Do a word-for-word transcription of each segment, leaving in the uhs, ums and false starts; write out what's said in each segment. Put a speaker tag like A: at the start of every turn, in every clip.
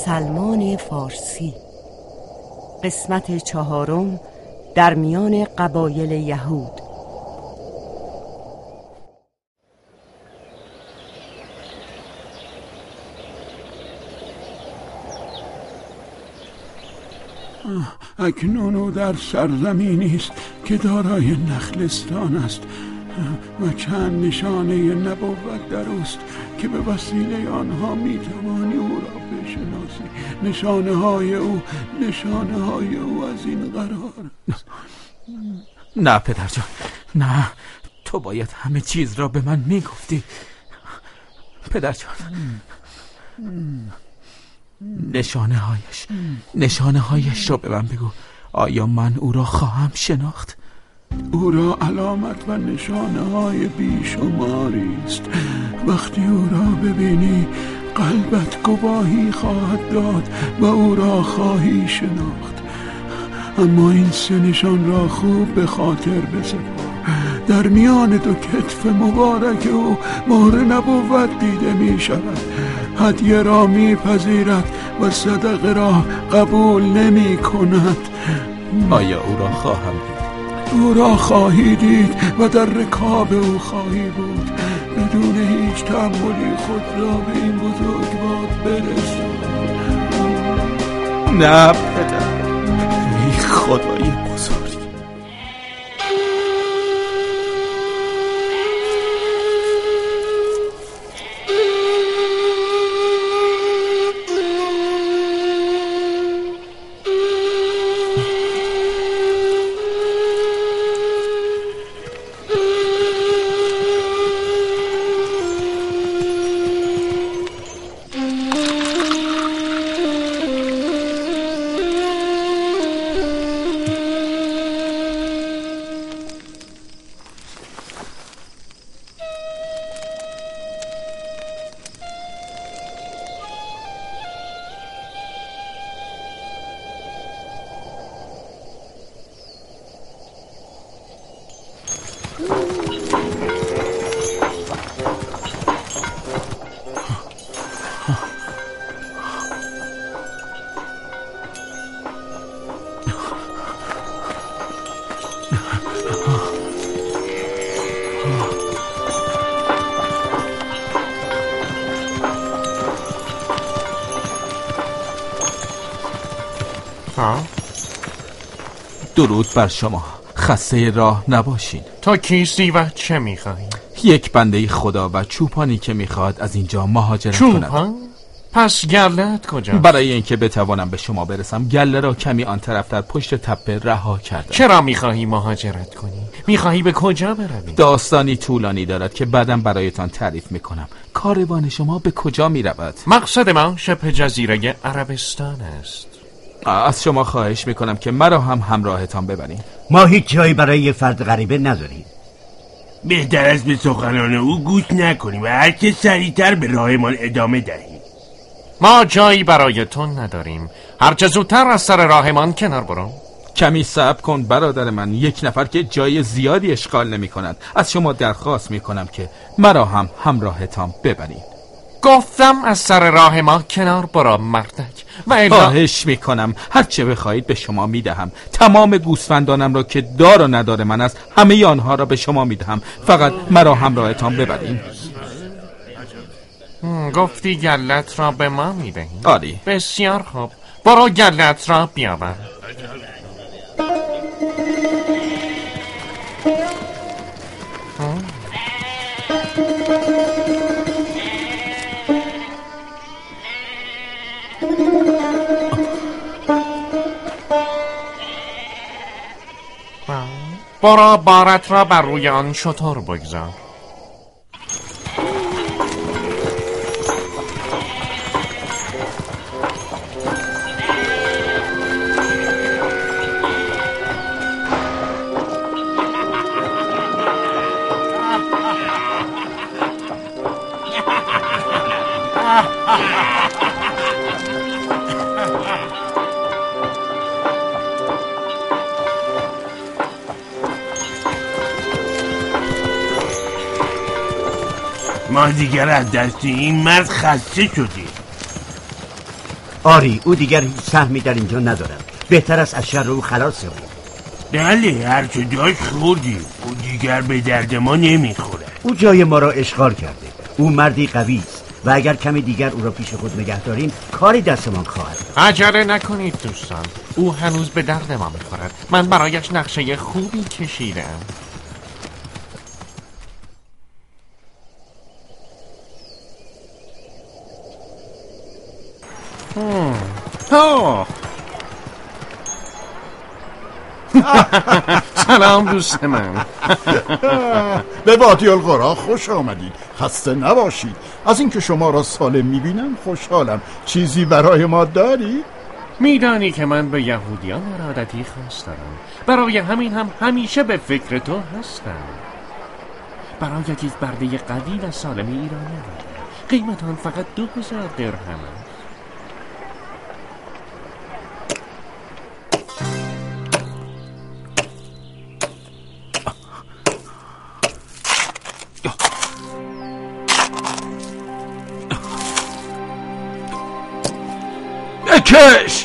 A: سلمان فارسی. قسمت چهارم، در میان قبایل یهود.
B: اکنون او در سرزمینی است که دارای نخلستان است و چند نشانه نبوت در اوست که به وسیله آنها میتوانی او را بشناسی. نشانه های او نشانه های او از این قرار است.
C: نه پدر جان، نه، تو باید همه چیز را به من میگفتی. پدر جان، نشانه هایش نشانه هایش را به من بگو. آیا من او را خواهم شناخت؟
B: او را علامت و نشانه های بیشماری است. وقتی او را ببینی قلبت گواهی خواهد داد و او را خواهی شناخت. اما این سه نشان را خوب به خاطر بسپار. در میان دو کتف مبارک او مهر نبوت دیده می شود. هدیه را می پذیرد و صدقه را قبول نمی کند.
C: آیا او را خواهم دید؟
B: او را خواهی دید و در رکاب او خواهی بود. بدون هیچ تأملی خود را به این بزرگوار برسون.
C: نه پدر، ای خدای بزرگ. درود بر شما، خسته راه نباشین.
D: تا کیستی و چه میخواهی؟
C: یک بنده خدا و چوپانی که میخواد از اینجا مهاجرت کند.
D: چوپان؟ پس گله‌ات کجا؟
C: برای اینکه بتوانم به شما برسم گله را کمی آن طرف در پشت تپه رها کردم.
D: چرا میخواهی مهاجرت کنی؟ میخواهی به کجا بروی؟
C: داستانی طولانی دارد که بعدم برایتان تعریف میکنم. کاروان شما به کجا میرود؟
D: مقصد ما شبه جزیره عربستان است.
C: از شما خواهش میکنم که مرا هم همراهتان ببرید.
E: ما هیچ جایی برای یه فرد غریبه نداریم.
F: بهتر است به سخنان او گوش نکنیم و هر که سریعتر به راهمان ادامه دهیم.
D: ما جایی برای تو نداریم. هرچه زودتر از سر راهمان کنار برو.
C: کمی صبر کن برادر من. یک نفر که جای زیادی اشغال نمی کند. از شما درخواست میکنم که مرا هم همراهتان ببرید.
D: گفتم از سر راه ما کنار برو مردک. و الا
C: خواهش میکنم هر چه بخواهید به شما میدهم. تمام گوسفندانم را که دار و ندار من است همه آنها را به شما میدهم. فقط مرا همراهتان ببرید.
D: گفتی گلت را به ما میدهی؟
C: آری.
D: بسیار خوب، برو گلت را بیاور. برو بارت را بر روی آن شتر بگذار.
F: ما دیگر از دست این مرد خسته شدیم.
E: آری او دیگر هیچ سهمی در اینجا ندارد. بهتر است از شر او خلاص شویم.
F: بله هرچه داشت خوردیم. او دیگر به درد ما نمیخوره.
E: او جای ما را اشغال کرده. او مردی قوی است و اگر کمی دیگر او را پیش خود نگه داریم کاری دستمان خواهد.
D: عجله نکنید دوستان، او هنوز به درد ما میخورد. من برایش نقشه خوبی کشیدم. سلام دوست من.
G: به وادی القرا خوش آمدید. خسته نباشید. از اینکه شما را سالم میبینم خوشحالم. چیزی برای ما داری؟
D: میدانی که من به یهودیان ارادتی خاص دارم. برای همین هم همیشه به فکر تو هستم. برایت یک برده قوی و سالمی ایرانی آوردم. قیمت آن فقط دو هزار درهم است.
C: بکش!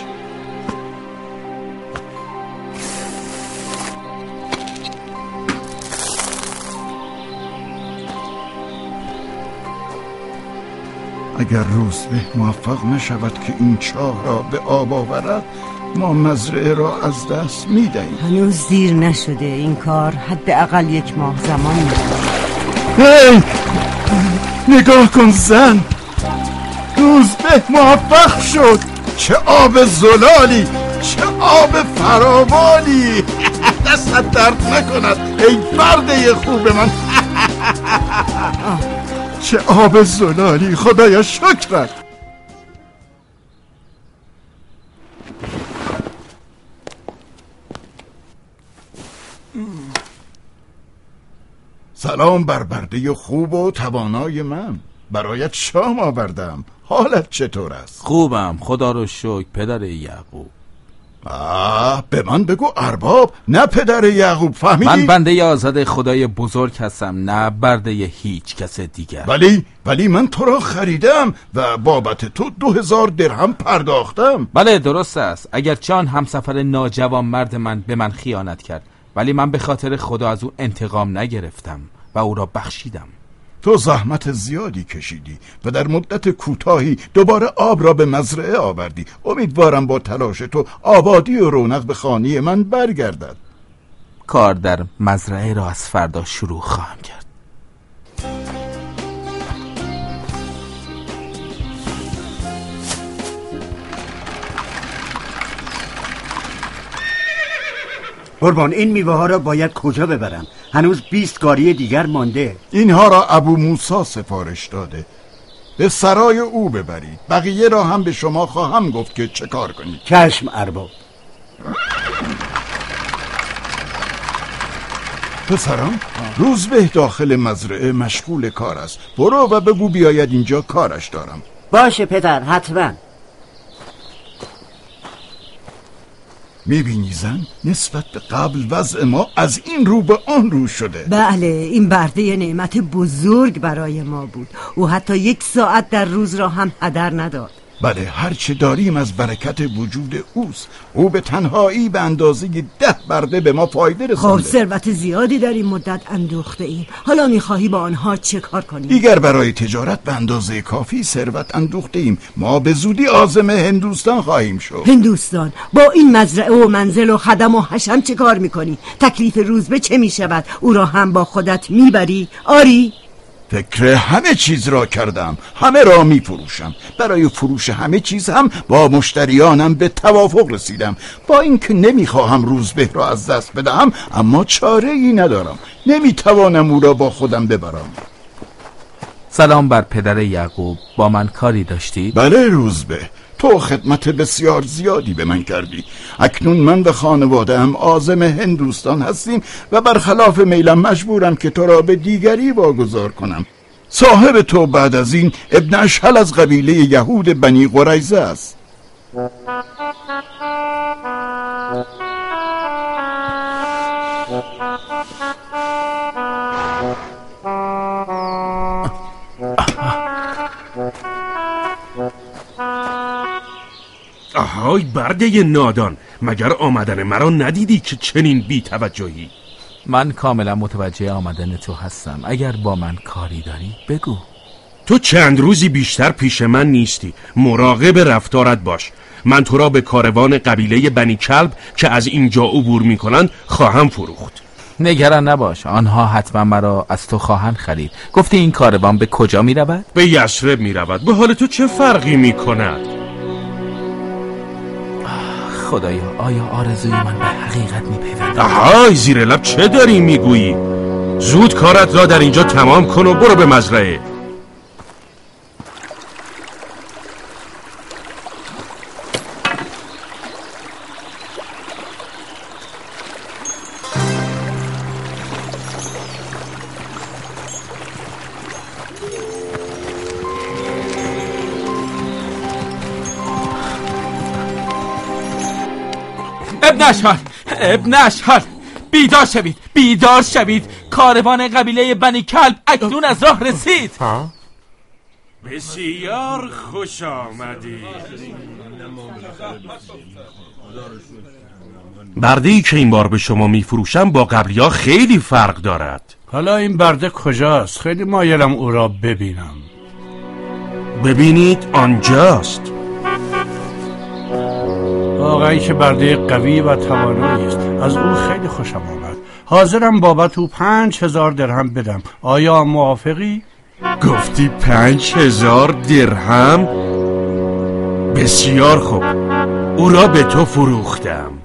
G: اگر روزبه موفق نشود که این چاه را به آب آورد ما مزرعه را از دست میدهیم.
A: هنوز دیر نشده. این کار حداقل یک ماه زمان می‌برد.
G: هی! نگاه کن زن، روزبه موفق شد. چه آب زلالی، چه آب فراوانی. دستت درد نکند ای برده خوب من. چه آب زلالی، خدایا شکرت. سلام بر برده خوب و توانای من. برایت شام آوردم. حالت چطور است؟
C: خوبم خدا رو شکر پدر یعقوب.
G: آه به من بگو ارباب نه پدر یعقوب، فهمیدی؟
C: من بنده آزاد خدای بزرگ هستم، نه برده هیچ کس دیگر.
G: ولی ولی من تو را خریدم و بابت تو دو هزار درهم پرداختم.
C: بله درست است. اگر چان همسفر ناجوان مرد من به من خیانت کرد، ولی من به خاطر خدا از او انتقام نگرفتم و او را بخشیدم.
G: تو زحمت زیادی کشیدی و در مدت کوتاهی دوباره آب را به مزرعه آوردی. امیدوارم با تلاش تو آبادی و رونق به خانه من برگردد.
C: کار در مزرعه را از فردا شروع خواهم کرد.
E: قربان این میوه ها را باید کجا ببرم؟ هنوز بیست گاری دیگر مانده.
G: اینها را ابو موسی سفارش داده. به سرای او ببرید. بقیه را هم به شما خواهم گفت که چه کار کنید.
E: چشم ارباب.
G: پسرم روزبه داخل مزرعه مشغول کار است. برو و بگو بیاید اینجا، کارش دارم.
E: باشه پدر حتما.
G: میبینی زن، نسبت به قبل وضع ما از این رو به آن رو شده.
A: بله این برده نعمت بزرگ برای ما بود. او حتی یک ساعت در روز را هم هدر نداد.
G: بله هرچه داریم از برکت وجود اوست. او به تنهایی به اندازه ده برده به ما فایده رسانده.
A: خب ثروت زیادی در این مدت اندوخته ایم. حالا میخواهی با آنها چه کار کنیم؟
G: دیگر برای تجارت به اندازه کافی ثروت اندوخته ایم. ما به زودی عازم هندوستان خواهیم شد.
A: هندوستان؟ با این مزرعه و منزل و خدم و حشم چه کار میکنی؟ تکلیف روزبه چه میشود؟ او را هم با خودت میبری؟ آری؟
G: فکر همه چیز را کردم. همه را می فروشم. برای فروش همه چیز هم با مشتریانم به توافق رسیدم. با اینکه نمیخواهم روزبه را از دست بدهم، اما چاره ای ندارم. نمیتوانم او را با خودم ببرم.
C: سلام بر پدر یعقوب. با من کاری داشتی؟
G: بله روزبه، تو خدمت بسیار زیادی به من کردی. اکنون من و خانواده هم عازم هندوستان هستیم و برخلاف میلم مجبورم که تو را به دیگری واگذار کنم. صاحب تو بعد از این ابن اشهل از قبیله یهود بنی قریظه است.
F: وای برده نادان، مگر آمدن مرا ندیدی که چنین بی توجهی؟
C: من کاملا متوجه آمدن تو هستم. اگر با من کاری داری بگو.
F: تو چند روزی بیشتر پیش من نیستی، مراقب رفتارت باش. من تو را به کاروان قبیله بنی کلب که از اینجا عبور می کنند خواهم فروخت.
C: نگران نباش، آنها حتما مرا از تو خواهند خرید. گفتی این کاروان به کجا می رود؟
F: به یثرب می رود. به حال تو چه فرقی می کند؟
C: خدایا، آیا آرزوی من به حقیقت می پیوندد؟
F: آهای، زیر لب چه داری می گویی؟ زود کارت را در اینجا تمام کن و برو به مزرعه.
C: ابن اشهر، ابن اشهر، بیدار شوید، بیدار شوید. کاروان قبیله بنی کلب اکنون از راه رسید.
F: بسیار خوش آمدی. برده‌ای که این بار به شما میفروشم با قبلی‌ها خیلی فرق دارد.
B: حالا این برده کجاست؟ خیلی مایلم او را ببینم.
F: ببینید آنجاست.
B: آقایی که برده قوی و توانایی است، از او خیلی خوشم آمد. حاضرم بابت او پنج هزار درهم بدم. آیا موافقی؟
F: گفتی پنج هزار درهم؟ بسیار خوب، او را به تو فروختم.